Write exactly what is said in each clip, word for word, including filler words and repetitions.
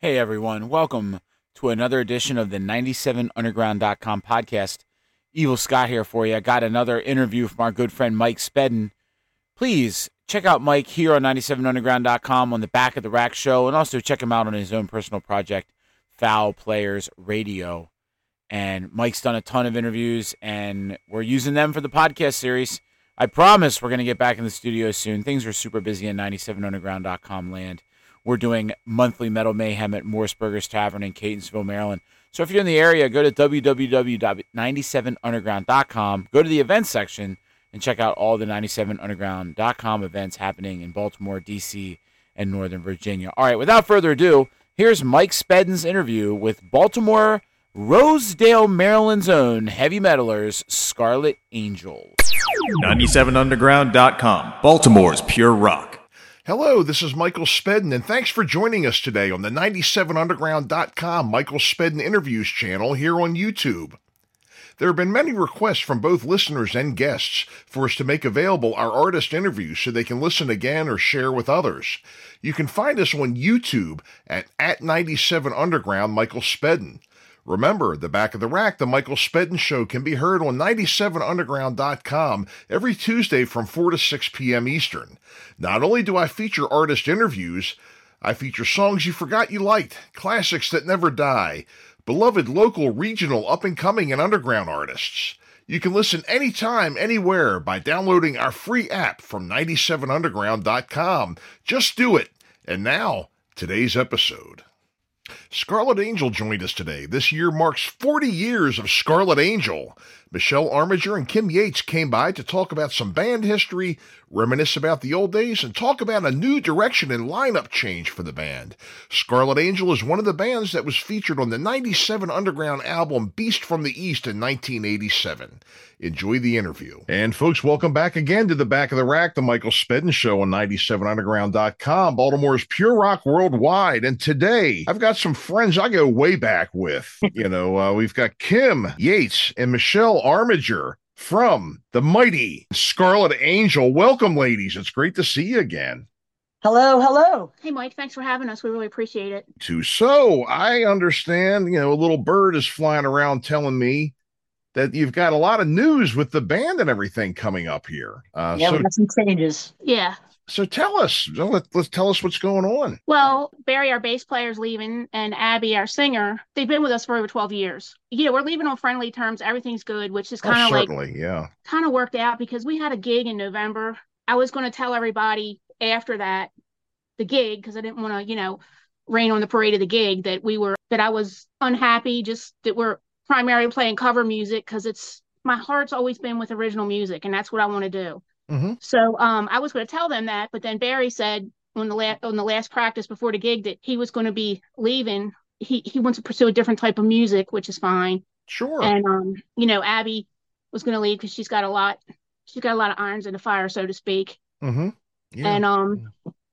Hey everyone, welcome to another edition of the ninety-seven underground dot com podcast. Evil Scott here for you. I got another interview from our good friend Mike Spedden. Please check out Mike here on ninety-seven underground dot com on the Back of the Rack show, and also check him out on his own personal project, Foul Players Radio. And Mike's done a ton of interviews, and we're using them for the podcast series. I promise we're going to get back in the studio soon. Things are super busy in ninety-seven underground dot com land. We're doing monthly Metal Mayhem at Morseburgers Tavern in Catonsville, Maryland. So if you're in the area, go to w w w dot ninety-seven underground dot com, go to the events section, and check out all the ninety-seven underground dot com events happening in Baltimore, D C, and Northern Virginia. All right, without further ado, here's Mike Spedden's interview with Baltimore, Rosedale, Maryland's own heavy metalers, Scarlet Angel. ninety-seven underground dot com, Baltimore's pure rock. Hello, this is Michael Spedden, and thanks for joining us today on the ninety-seven underground dot com Michael Spedden Interviews channel here on YouTube. There have been many requests from both listeners and guests for us to make available our artist interviews so they can listen again or share with others. You can find us on YouTube at, at ninety-seven underground Michael Spedden. Remember, the Back of the Rack, the Michael Spedden Show, can be heard on ninety-seven underground dot com every Tuesday from four to six p.m. Eastern. Not only do I feature artist interviews, I feature songs you forgot you liked, classics that never die, beloved local, regional, up-and-coming, and underground artists. You can listen anytime, anywhere by downloading our free app from ninety-seven underground dot com. Just do it. And now, today's episode. Scarlet Angel joined us today. This year marks forty years of Scarlet Angel. Michelle Armiger and Kim Yates came by to talk about some band history, reminisce about the old days, and talk about a new direction and lineup change for the band. Scarlet Angel is one of the bands that was featured on the ninety-seven Underground album Beast from the East in nineteen eighty-seven. Enjoy the interview. And folks, welcome back again to the Back of the Rack, the Michael Spedden Show on ninety-seven underground dot com, Baltimore's pure rock worldwide. And today, I've got some friends I go way back with. You know, uh, we've got Kim Yates and Michelle Armiger from the mighty Scarlet Angel. Welcome, ladies. It's great to see you again. Hello, hello. Hey, Mike, thanks for having us. We really appreciate it. Too. So I understand, you know, a little bird is flying around telling me that you've got a lot of news with the band and everything coming up here. Uh, yeah, so, we got some changes. Yeah. So tell us, let, let's tell us what's going on. Well, Barry, our bass player, is leaving, and Abby, our singer, they've been with us for over twelve years. You know, we're leaving on friendly terms. Everything's good, which is kind of oh, like, certainly, yeah. kind of worked out because we had a gig in November. I was going to tell everybody after that, the gig, because I didn't want to, you know, rain on the parade of the gig, that we were, that I was unhappy, just that we're primarily playing cover music because it's, my heart's always been with original music, and that's what I want to do. Mm-hmm. So um, I was going to tell them that, but then Barry said on the last on the last practice before the gig that he was going to be leaving. He he wants to pursue a different type of music, which is fine. Sure. And um, you know, Abby was going to leave because she's got a lot, she's got a lot of irons in the fire, so to speak. Mm-hmm. Yeah. And um,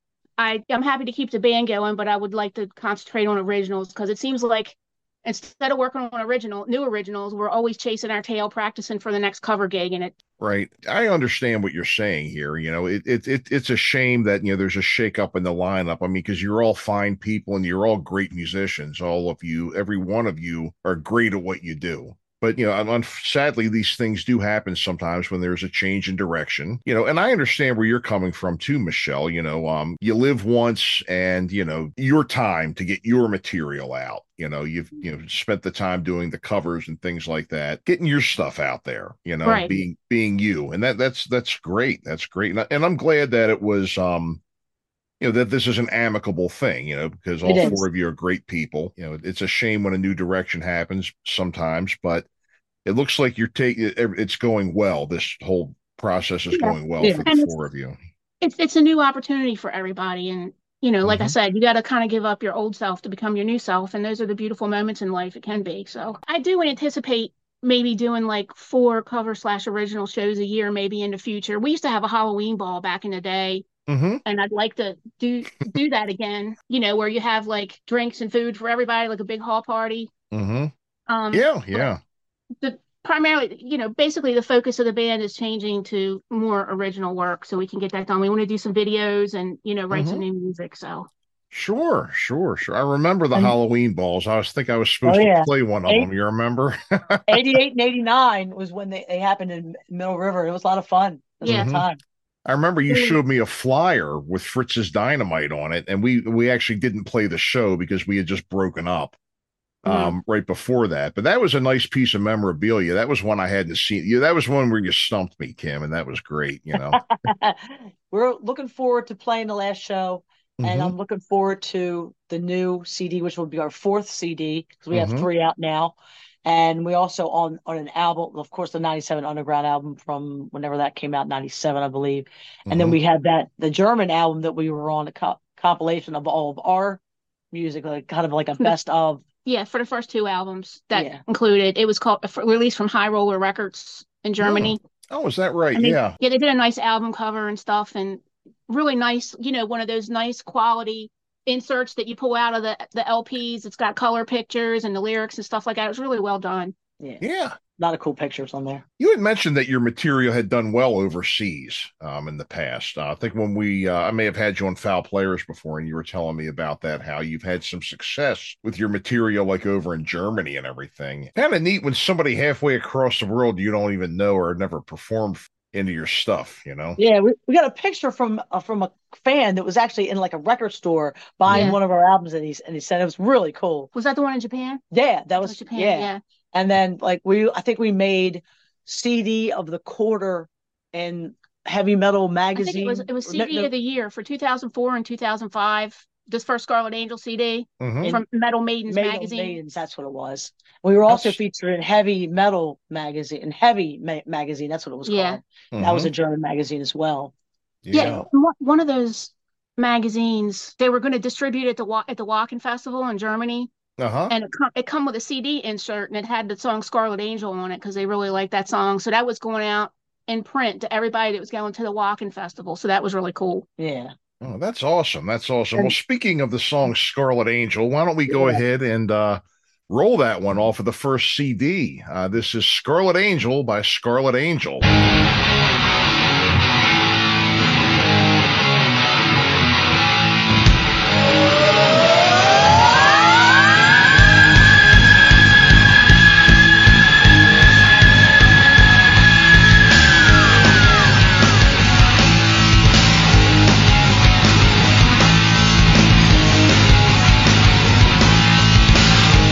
I I'm happy to keep the band going, but I would like to concentrate on originals because it seems like instead of working on original, new originals, we're always chasing our tail, practicing for the next cover gig, and it. Right. I understand what you're saying here. You know, it, it, it it's a shame that, you know, there's a shakeup in the lineup. I mean, because you're all fine people and you're all great musicians. All of you, every one of you are great at what you do. But, you know, un- sadly, these things do happen sometimes when there's a change in direction, you know, and I understand where you're coming from too, Michelle. You know, um, you live once and, you know, your time to get your material out. You know, you've, you know, spent the time doing the covers and things like that, getting your stuff out there, you know, right. being, being you. And that, that's, that's great. That's great. And, I, and I'm glad that it was, um, you know, that this is an amicable thing, you know, because all four of you are great people. You know, it's a shame when a new direction happens sometimes, but it looks like you're taking, it's going well. This whole process is yeah. going well yeah. for the and four of you. It's, it's a new opportunity for everybody. And, you know, like mm-hmm. I said, you got to kind of give up your old self to become your new self. And those are the beautiful moments in life it can be. So I do anticipate maybe doing like four cover slash original shows a year, maybe in the future. We used to have a Halloween ball back in the day. Mm-hmm. And I'd like to do do that again, you know, where you have like drinks and food for everybody, like a big hall party. Mm-hmm. Um, yeah, yeah. The primarily, you know, basically the focus of the band is changing to more original work so we can get that done. We want to do some videos and, you know, write mm-hmm. some new music. So Sure, sure, sure. I remember the And- Halloween balls. I was think I was supposed Oh, to yeah. play one of Eight- them. You remember? eighty-eight and eighty-nine was when they, they happened in Middle River. It was a lot of fun. It was Yeah. a good time. I remember you Mm. showed me a flyer with Fritz's Dynamite on it, and we we actually didn't play the show because we had just broken up um, right before that. But that was a nice piece of memorabilia. That was one I hadn't seen. Yeah, that was one where you stumped me, Kim, and that was great. You know, We're looking forward to playing the last show, and Mhm. I'm looking forward to the new C D, which will be our fourth C D because we Mhm. have three out now. And we also on on an album, of course, the ninety-seven Underground album from whenever that came out, ninety-seven, I believe. And then Mhm. we had that the German album that we were on, a co- compilation of all of our music, like kind of like a best of. Yeah, for the first two albums that Yeah. included, it was called released from High Roller Records in Germany. Oh, is that right? And they- Yeah. yeah, they did a nice album cover and stuff, and really nice, you know, one of those nice quality inserts that you pull out of the the L Ps. It's got color pictures and the lyrics and stuff like that. It was really well done. Yeah, Yeah. a lot of cool pictures on there. You had mentioned that your material had done well overseas um, in the past. Uh, I think when we, uh, I may have had you on Foul Players before, and you were telling me about that, how you've had some success with your material, like over in Germany and everything. Kind of neat when somebody halfway across the world you don't even know or never performed into your stuff, you know? Yeah, we, we got a picture from uh, from a fan that was actually in like a record store buying Yeah. one of our albums, and he and he said it was really cool. Was that the one in Japan? Yeah, that was Japan. yeah. Yeah. And then like we, I think we made C D of the quarter in Heavy Metal I Magazine. think it was it was No, C D no, of the year for two thousand four and two thousand five. This first Scarlet Angel C D Mhm. from Metal Maidens Metal magazine. Maidens, that's what it was. We were also That's- featured in Heavy Metal Magazine, in Heavy Ma- Magazine. That's what it was Yeah. called. That was a Mhm. German magazine as well. Yeah, one- one of those magazines. They were going to distribute it at the Wa- at the Wacken Festival in Germany, Uh-huh. and it come it come with a C D insert, and it had the song Scarlet Angel on it because they really liked that song. So that was going out in print to everybody that was going to the Wacken Festival. So that was really cool. Yeah. Oh, that's awesome. That's awesome. And- Well, speaking of the song Scarlet Angel, why don't we go Yeah. ahead and uh, roll that one off of the first C D? Uh, this is Scarlet Angel by Scarlet Angel.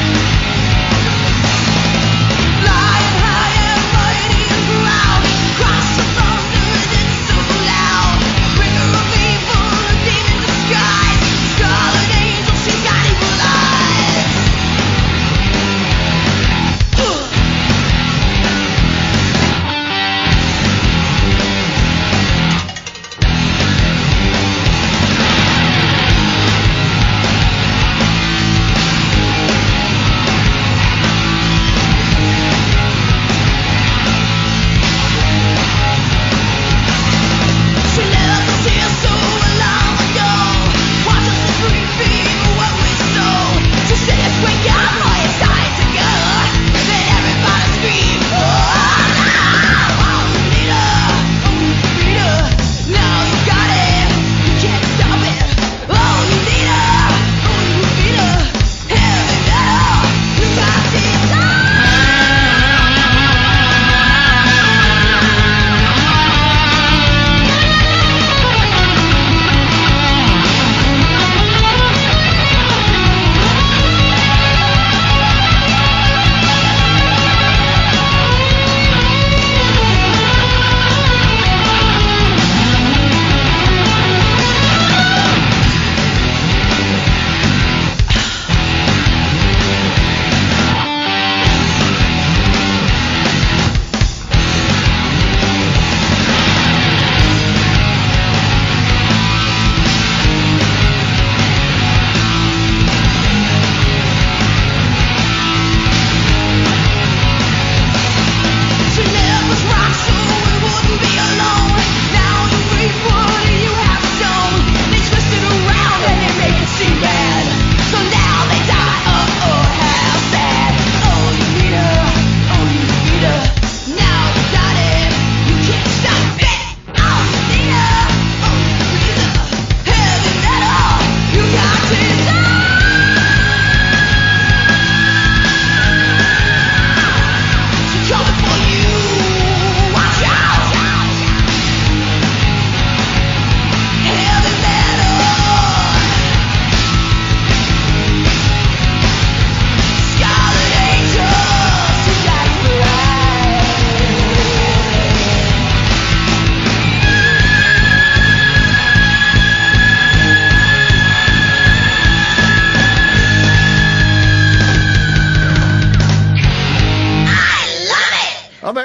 Flying high and mighty and proud,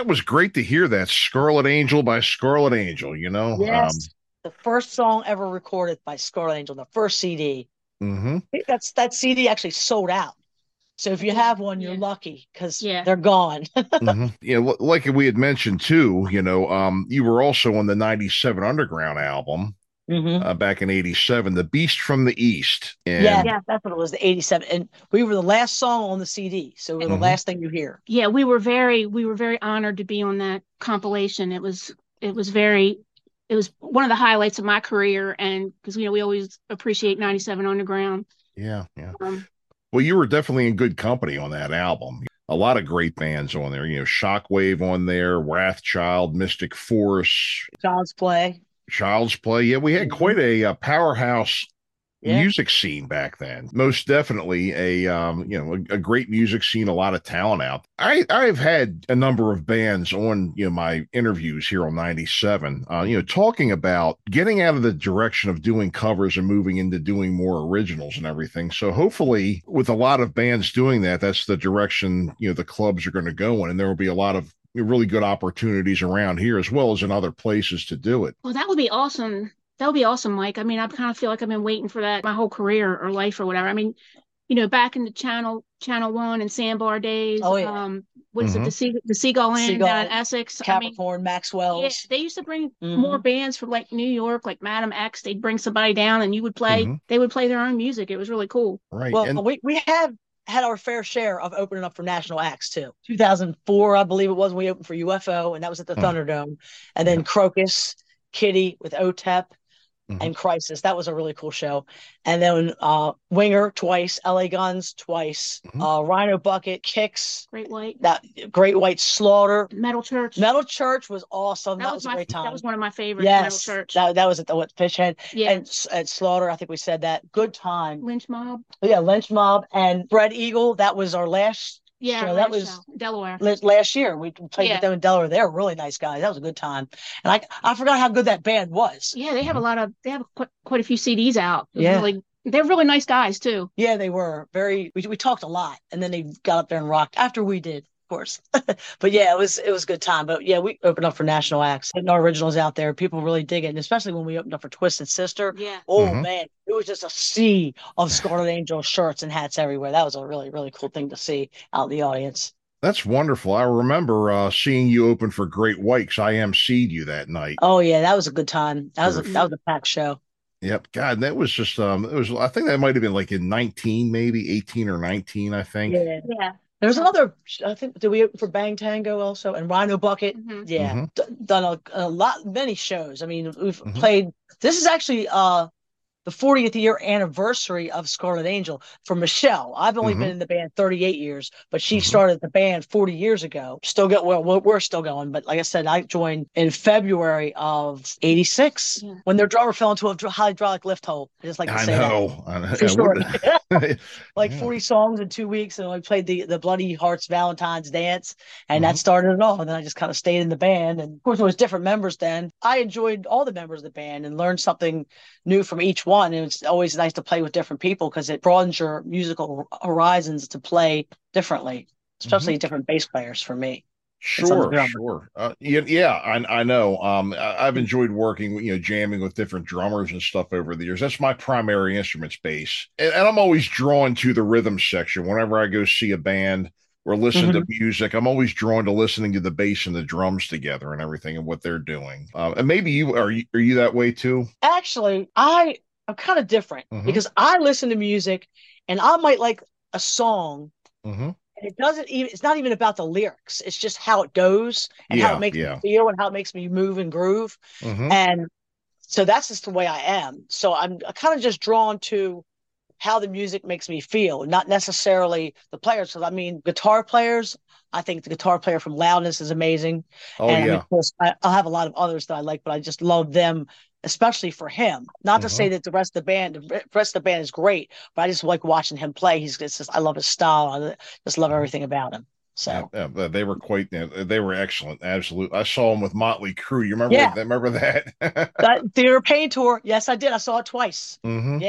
that was great to hear that. Scarlet Angel by Scarlet Angel, you know? Yes. Um, The first song ever recorded by Scarlet Angel, the first C D. mm-hmm. I think that's that C D actually sold out. So if you have one, you're Yeah. lucky because Yeah. they're gone. mm-hmm. Yeah, l- like we had mentioned too, you know, um, you were also on the ninety-seven Underground album Mm-hmm. uh, back in eighty-seven, The Beast from the East. And Yeah, Yeah. that's what it was, the eighty-seven. And we were the last song on the C D. So we were Mhm. the last thing you hear. Yeah, we were very we were very honored to be on that compilation. It was it was very it was one of the highlights of my career, and because you know we always appreciate ninety-seven Underground. yeah, yeah. Um, Well, you were definitely in good company on that album. A lot of great bands on there. You know, Shockwave on there, Wrathchild, Mystic Force, Child's Play. Child's Play. Yeah, we had quite a, uh powerhouse Yeah. music scene back then. Most definitely a um, you know, a, a great music scene, a lot of talent out. I I've had a number of bands on, you know, my interviews here on ninety-seven, uh, you know, talking about getting out of the direction of doing covers and moving into doing more originals and everything. So hopefully with a lot of bands doing that, that's the direction, you know, the clubs are going to go in, and there will be a lot of really good opportunities around here as well as in other places to do it. well, that would be awesome. That would be awesome, Mike. I mean, I kind of feel like I've been waiting for that my whole career or life or whatever. I mean, you know, back in the channel channel one and Sandbar days. Oh, yeah. Um, what is Mhm. it? The Sea, the Seagull Inn Seagull, down in Essex. I mean, Capricorn, yeah, Maxwell's. they used to bring Mhm. more bands from like New York, like Madam X. They'd bring somebody down, and you would play. Mhm. They would play their own music. It was really cool. Right. Well, And we, we have had our fair share of opening up for national acts too. two thousand four, I believe it was, when we opened for U F O, and that was at the Huh. Thunderdome. And then Crocus, Kitty with O T E P, Mhm. and Crisis. That was a really cool show. And then uh, Winger twice, L A Guns twice, Mhm. uh, Rhino Bucket, Kicks, Great White, that Great White Slaughter. Metal Church. Metal Church was awesome. that, That, was, was a my great time. that was one of my favorites. Metal Yes, Church. that, that was at the what, Fish Head. yeah. And s- at Slaughter, I think we said that. Good time. Lynch Mob. Yeah, Lynch Mob and Bread Eagle. That was our last Yeah. show. last That was show. Delaware. la- last year. We played Yeah. with them in Delaware. They were really nice guys. That was a good time. And I I forgot how good that band was. Yeah, they have a lot of they have quite, quite a few C Ds out. It was Yeah. really, they're really nice guys too. Yeah, they were very. We we talked a lot, and then they got up there and rocked after we did, of course. But yeah, it was it was a good time. But yeah, we opened up for national acts, getting our originals out there. People really dig it, and especially when we opened up for Twisted Sister. Yeah. Oh Mhm. man, it was just a sea of Scarlet Angel shirts and hats everywhere. That was a really really cool thing to see out in the audience. That's wonderful. I remember uh, seeing you open for Great White because I emceed you that night. Oh yeah, that was a good time. That was a, Sure. that was a packed show. Yep. God, that was just um it was I think that might have been like in nineteen, maybe eighteen or nineteen, I think. Yeah. Yeah. There was another. I think did we open for Bang Tango also and Rhino Bucket? Mhm. Yeah, Mhm. d- done a, a lot, many shows. I mean, we've Mhm. played. This is actually uh the fortieth year anniversary of Scarlet Angel for Michelle. I've only Mhm. been in the band thirty-eight years, but she Mhm. started the band forty years ago. Still get well, we're we're still going, but like I said, I joined in February of eighty-six Yeah. when their drummer fell into a dr- hydraulic lift hole. I just like to I say that. know. I know. True Yeah, story. what- Like Yeah. forty songs in two weeks, and I played the the Bloody Hearts Valentine's Dance, and Mhm. that started it all. And then I just kind of stayed in the band, and of course it was different members then. I enjoyed all the members of the band and learned something new from each one. And it's always nice to play with different people because it broadens your musical horizons to play differently, especially different bass players for me. It's on the Sure, drummer. sure. Uh, yeah, yeah, I, I know. Um, I, I've enjoyed working, you know, jamming with different drummers and stuff over the years. That's my primary instruments bass, and, and I'm always drawn to the rhythm section whenever I go see a band or listen to music. I'm always drawn to listening to the bass and the drums together and everything and what they're doing. Uh, and maybe you are you are you that way too? Actually, I am kind of different Mhm. because I listen to music, and I might like a song. Mm-hmm. And it doesn't even, it's not even about the lyrics. It's just how it goes and how Yeah, it makes yeah. me feel and how it makes me move and groove. Mm-hmm. And so that's just the way I am. So I'm kind of just drawn to how the music makes me feel, not necessarily the players. Because I mean, guitar players, I think the guitar player from Loudness is amazing. Oh and I mean, yeah. of course, I, I'll have a lot of others that I like, but I just love them, especially for him. Not to Mhm. say that the rest of the band, the rest of the band is great, but I just like watching him play. He's it's just, I love his style. I just love everything about him. So Yeah, yeah, they were quite. You know, they were excellent. Absolutely. I saw them with Motley Crue. You remember? Yeah. Remember that? that Theater Pain tour, yes, I did. I saw it twice. Mm-hmm. Yeah,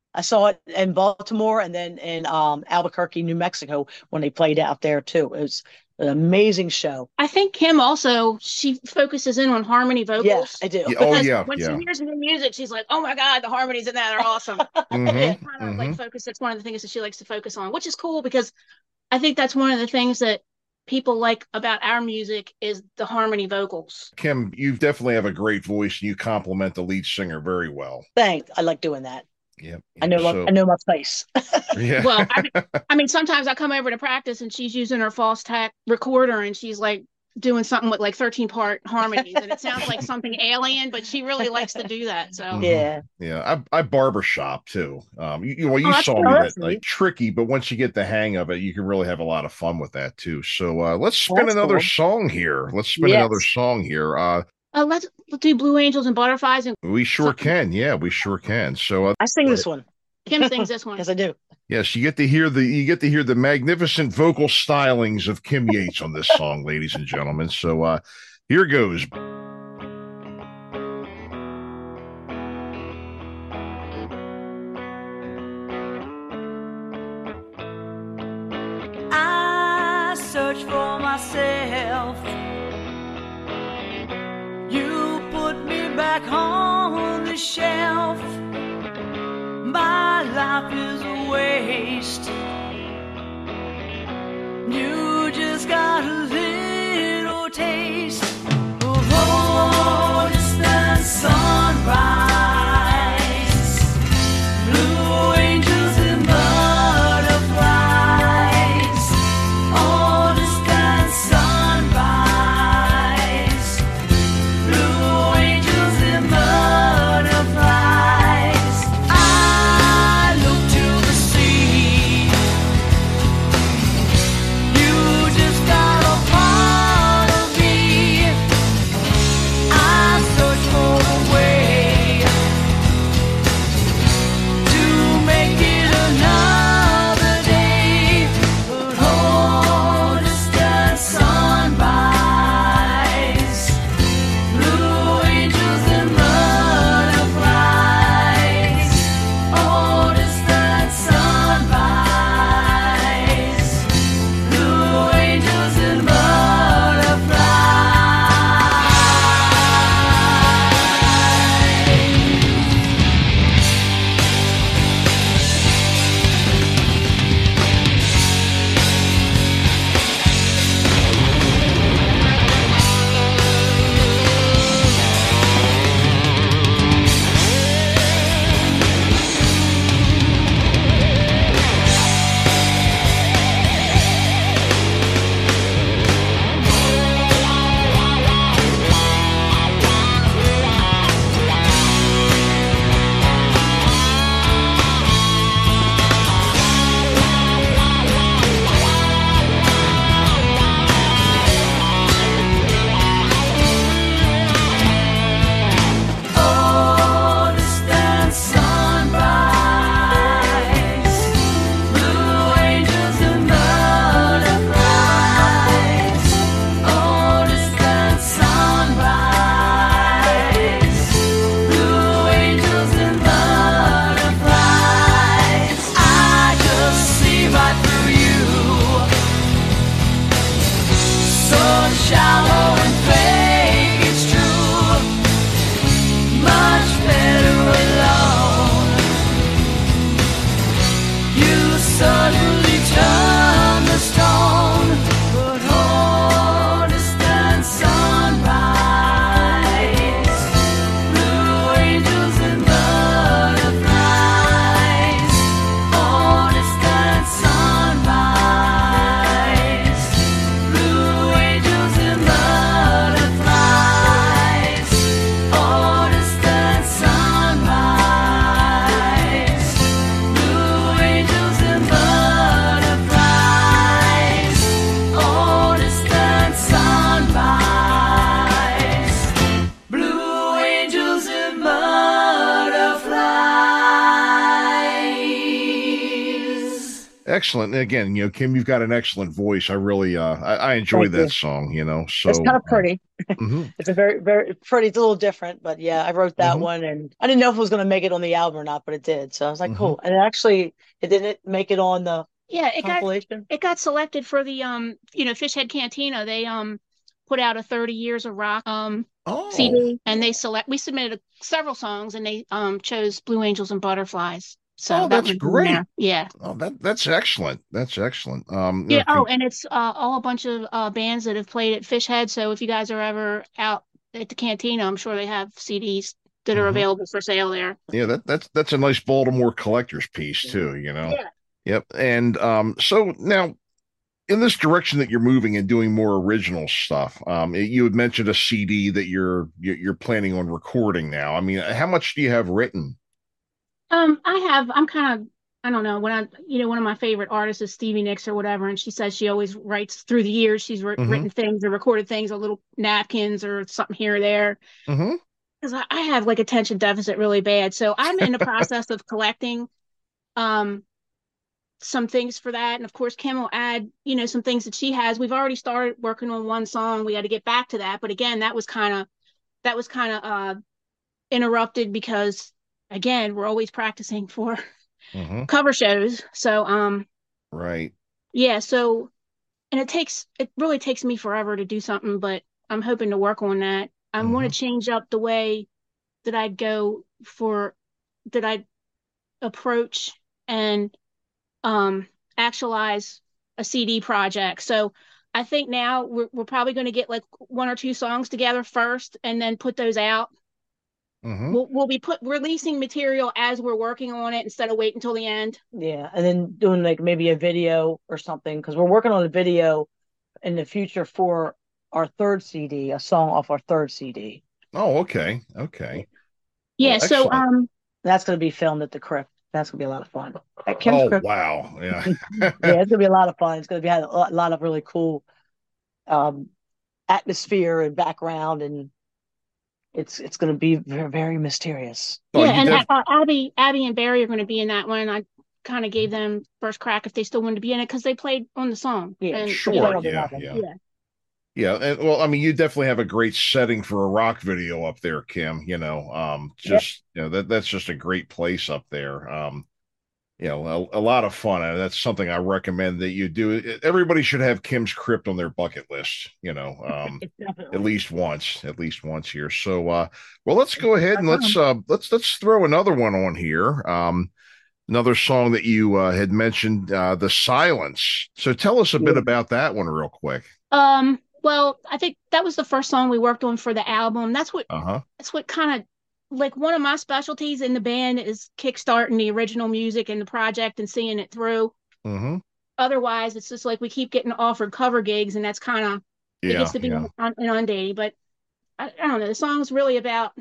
I saw it in Baltimore and then in um, Albuquerque, New Mexico when they played out there too. It was an amazing show. I think Kim also, she focuses in on harmony vocals. Yes, I do. Yeah, oh Because yeah, when yeah. she hears new music, she's like, "Oh my God, the harmonies in that are awesome." Mhm, Yeah, kind of mhm. like focus. That's one of the things that she likes to focus on, which is cool because I think that's one of the things that people like about our music is the harmony vocals. Kim, you definitely have a great voice, and you compliment the lead singer very well. Thanks. I like doing that. Yep. I know. So, My, I know my place. yeah. Well, I mean, I mean, sometimes I come over to practice and she's using her false tack recorder and she's like doing something with like thirteen part harmonies and it sounds like something alien, but she really likes to do that. So Mhm. Yeah. Yeah, I I barbershop too. Um, you, you well, you Oh, that's saw cool. me That's that like neat. tricky, but once you get the hang of it, you can really have a lot of fun with that too. So uh, let's spin That's another cool. song here. Let's spin Yes. another song here. Uh, uh, let's, let's do Blue Angels and Butterflies, and we sure can. Yeah, we sure can. So uh, I sing this one. Kim sings this one. Yes, I do. yes, you get to hear the you get to hear the magnificent vocal stylings of Kim Yates on this song, ladies and gentlemen. So uh, here goes. I search for myself. You put me back on the shelf. My life is a waste. You just got a little taste of all distant sunrise. Blue angels and butterflies. All distant sunrise. Blue angels and butterflies. I look to the sea. You just got a part of me. I search for a way to make it another day. But all distant sunrise, blue angels and butterflies. All distant sunrise, blue angels and butterflies. All distant sunrise, blue angels and butterflies. All distant sunrise, blue angels and butterflies. I just see right through you, so shallow and fake. It's true. Much better alone. You suddenly turn the stone. But all distant sunrise, blue angels and butterflies. All distant sunrise, blue angels and butterflies. All distant sunrise, blue angels and butterflies. Excellent. And again, you know, Kim, you've got an excellent voice. I really, uh, I, I enjoy Thank that you. song. You know, so It's kind of uh, pretty. mhm, It's a very, very pretty. It's a little different, but yeah, I wrote that mhm, one, and I didn't know if it was going to make it on the album or not, but it did. So I was like, mhm. cool. And actually, it didn't make it on the Yeah, it got compilation. it got selected for the um, you know, Fishhead Cantina. They um put out a thirty years of rock um Oh, C D, and they select we submitted a, several songs, and they um chose Blue Angels and Butterflies. So oh, that that's one's in great. there. Yeah. Oh, that that's excellent. That's excellent. Um, you Yeah. know, Oh, con- and it's uh, all a bunch of uh, bands that have played at Fishhead. So if you guys are ever out at the cantina, I'm sure they have C Ds that are mhm. available for sale there. Yeah, that that's that's a nice Baltimore collector's piece too. You know. Yeah. Yep. And um, so now in this direction that you're moving and doing more original stuff, um, you had mentioned a C D that you're you're you're planning on recording now. I mean, how much do you have written? Um, I have. I'm kind of. I don't know when I, you know, one of my favorite artists is Stevie Nicks or whatever, and she says she always writes through the years. She's writ- Mm-hmm. written things or recorded things on little napkins or something here or there. Mm-hmm. Because I, I have like attention deficit really bad, so I'm in the process of collecting um some things for that, and of course Kim will add, you know, some things that she has. We've already started working on one song. We got to get back to that, but again, that was kind of that was kind of uh interrupted because again, we're always practicing for Mm-hmm. cover shows. So um Right. yeah, so and it takes it really takes me forever to do something, but I'm hoping to work on that. I want Mm-hmm. to change up the way that I go for that I approach and um actualize a C D project. So I think now we're we're probably going to get like one or two songs together first and then put those out. Mm-hmm. We'll we'll be put releasing material as we're working on it instead of waiting until the end. Yeah, and then doing like maybe a video or something because we're working on a video in the future for our third C D, a song off our third C D. Oh, okay. Okay. Well, Yeah, so excellent. um That's going to be filmed at the Crypt. That's going to be a lot of fun. At Kim's Oh, Crypt. wow. Yeah. Yeah, it's going to be a lot of fun. It's going to be a lot, a lot of really cool um, atmosphere and background, and it's it's going to be very, very mysterious. Oh, yeah, you and def- uh, Abby Abby and Barry are going to be in that one. I kind of gave them first crack if they still wanted to be in it because they played on the song. Yeah, and Sure, you know, that'll be yeah, nothing. yeah. yeah. Yeah, and well, I mean, you definitely have a great setting for a rock video up there, Kim. You know, um, just you know that that's just a great place up there. Um, you know, a, a lot of fun, and that's something I recommend that you do. Everybody should have Kim's Crypt on their bucket list. You know, um, at Definitely. least once, at least once here. So, uh, well, let's go ahead and let's uh, let's let's throw another one on here. Um, another song that you uh, had mentioned, uh, "The Silence." So, tell us a bit Yeah. about that one, real quick. Um, well, I think that was the first song we worked on for the album. That's what Uh huh. that's what kind of like one of my specialties in the band is kickstarting the original music and the project and seeing it through. Mm-hmm. Otherwise, it's just like we keep getting offered cover gigs, and that's kind of it Yeah. gets to be Yeah. un- inundating. But I, I don't know. The song's really about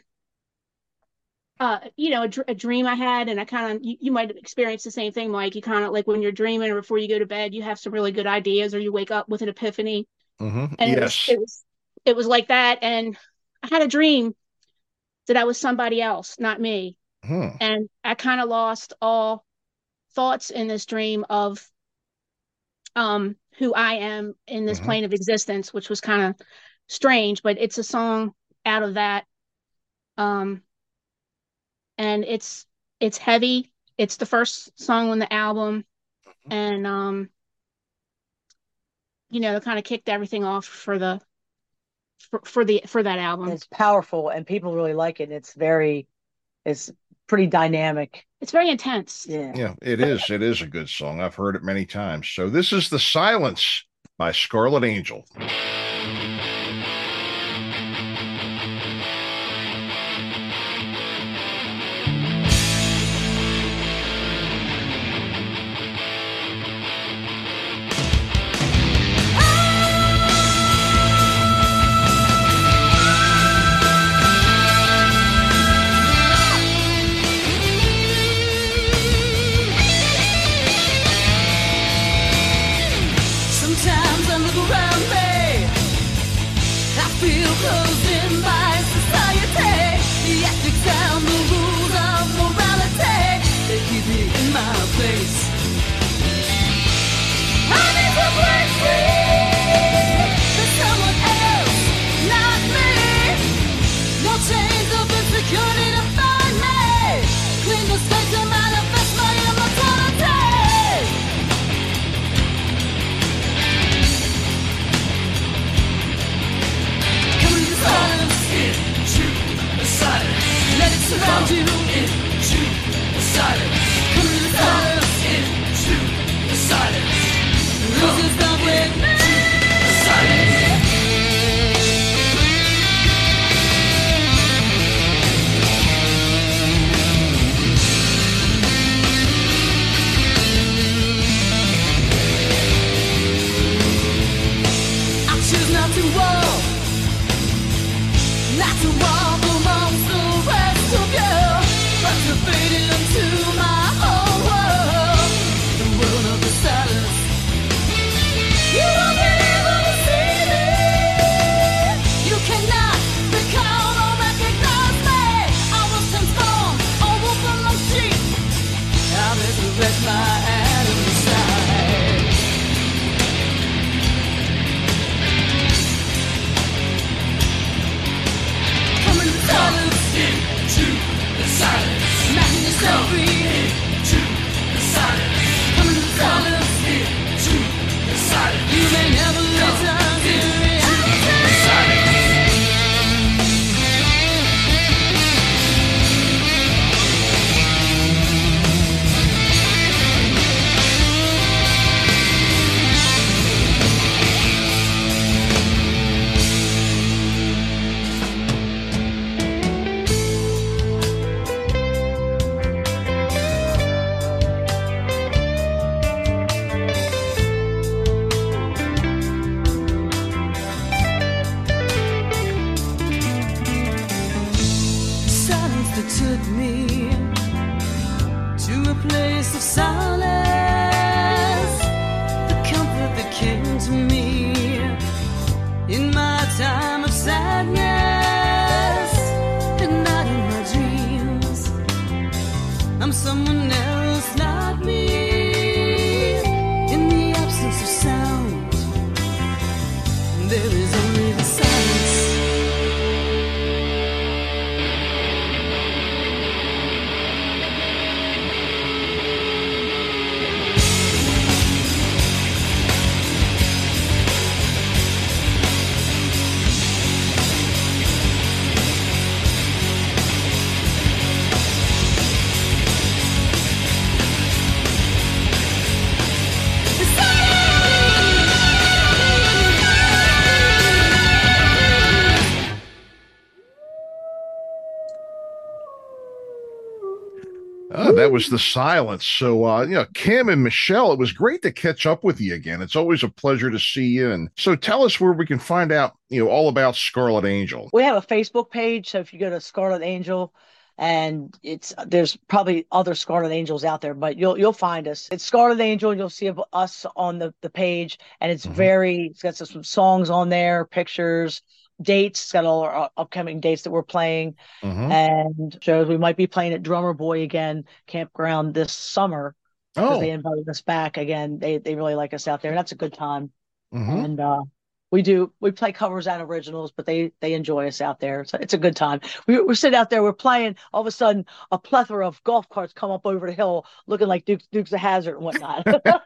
uh, you know, a, dr- a dream I had, and I kind of you, you might have experienced the same thing, Mike. You kind of like when you're dreaming or before you go to bed, you have some really good ideas, or you wake up with an epiphany. Mm-hmm. And it was Yes. it was it was like that, and I had a dream that I was somebody else, not me, Hmm. and I kind of lost all thoughts in this dream of um who I am in this Mhm. plane of existence, which was kind of strange, but it's a song out of that. Um and it's it's heavy. It's the first song on the album, and um you know, it kind of kicked everything off for the for, for the for that album. It's powerful, and people really like it. And it's very, it's pretty dynamic. It's very intense. Yeah. Yeah, it is. It is a good song. I've heard it many times. So this is "The Silence" by Scarlet Angel. Sometimes I look around me, I feel closed in by society. The ethics and the rules of morality, they keep me in my place. to me in my time of sadness and not in my dreams. I'm someone else, not me. In the absence of sound, there is only the silence. Oh, that was the silence. So, uh, you know, Kim and Michelle, it was great to catch up with you again. It's always a pleasure to see you. And so tell us where we can find out, you know, all about Scarlet Angel. We have a Facebook page, so if you go to Scarlet Angel, and it's there's probably other Scarlet Angels out there, but you'll you'll find us. It's Scarlet Angel. You'll see us on the, the page, and it's Mhm. very it's got some songs on there, pictures, dates. It's got all our upcoming dates that we're playing, Mhm. and shows. We might be playing at Drummer Boy again campground this summer because Oh, they invited us back again. They they really like us out there, and that's a good time. mhm. And uh, we do we play covers and originals, but they they enjoy us out there. So it's a good time. We we're sitting out there, we're playing. All of a sudden, a plethora of golf carts come up over the hill, looking like Dukes Dukes of Hazzard and whatnot.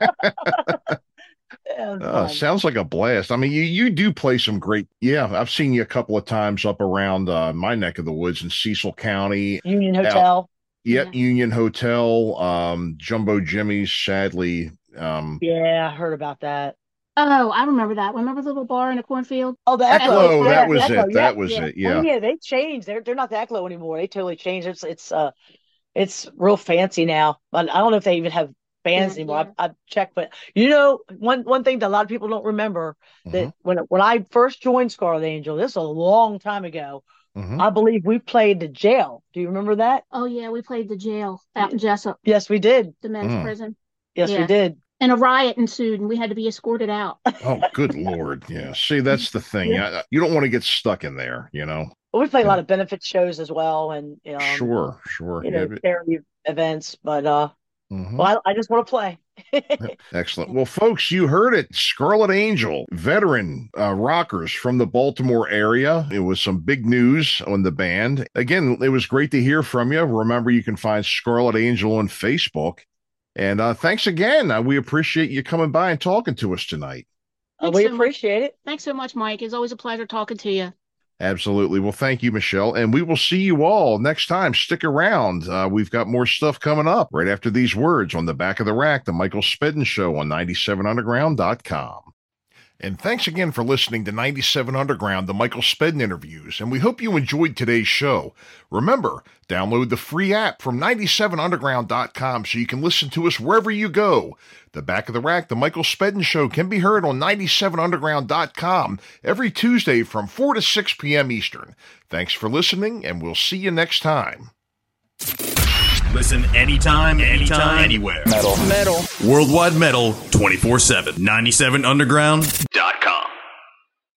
Yeah, it was Uh, fun. sounds like a blast. I mean, you you do play some great. Yeah, I've seen you a couple of times up around uh, my neck of the woods in Cecil County. Union Out- Hotel. Yeah, Yeah. Union Hotel, um, Jumbo Jimmy's. Sadly, um, Yeah, I heard about that. Oh, I remember that. Remember the little bar in the cornfield? Oh, the Echo. Echo. Yeah, That was the Echo, it. yeah. That was yeah. it. Oh, Yeah. yeah, they changed. They're they're not the Echo anymore. They totally changed. It's it's uh it's real fancy now. But I don't know if they even have bands Yeah, anymore. yeah. I've, I've checked, but you know, one one thing that a lot of people don't remember that Mhm. when when I first joined Scarlet Angel, this is a long time ago. Mhm. I believe we played the jail. Do you remember that? Oh yeah, we played the jail out in Jessup, Yes, we did. the men's Mm. prison, Yes, we Yeah. did. and a riot ensued, and we had to be escorted out. Oh, good Lord. Yeah. See, that's the thing. I- You don't want to get stuck in there, you know? But we played a Yeah. lot of benefit shows as well, and you know, Sure, sure. you Yeah. know, but- charity events. But uh, Mhm. well, I, I just want to play. Excellent. Well, folks, you heard it. Scarlet Angel, veteran uh, rockers from the Baltimore area. It was some big news on the band. Again, it was great to hear from you. Remember, you can find Scarlet Angel on Facebook. And uh, thanks again. Uh, we appreciate you coming by and talking to us tonight. Uh, Thanks we so much. appreciate it. Thanks so much, Mike. It's always a pleasure talking to you. Absolutely. Well, thank you, Michelle. And we will see you all next time. Stick around. Uh, we've got more stuff coming up right after these words on the back of the rack, the Michael Spedden Show on ninety-seven underground dot com. And thanks again for listening to ninety-seven Underground, the Michael Spedden interviews, and we hope you enjoyed today's show. Remember, download the free app from ninety-seven underground dot com so you can listen to us wherever you go. The Back of the Rack, the Michael Spedden Show, can be heard on ninety-seven underground dot com every Tuesday from four to six p.m. Eastern. Thanks for listening, and we'll see you next time. Listen anytime, anytime, anywhere. Metal. Metal. Worldwide Metal, twenty-four seven. ninety-seven underground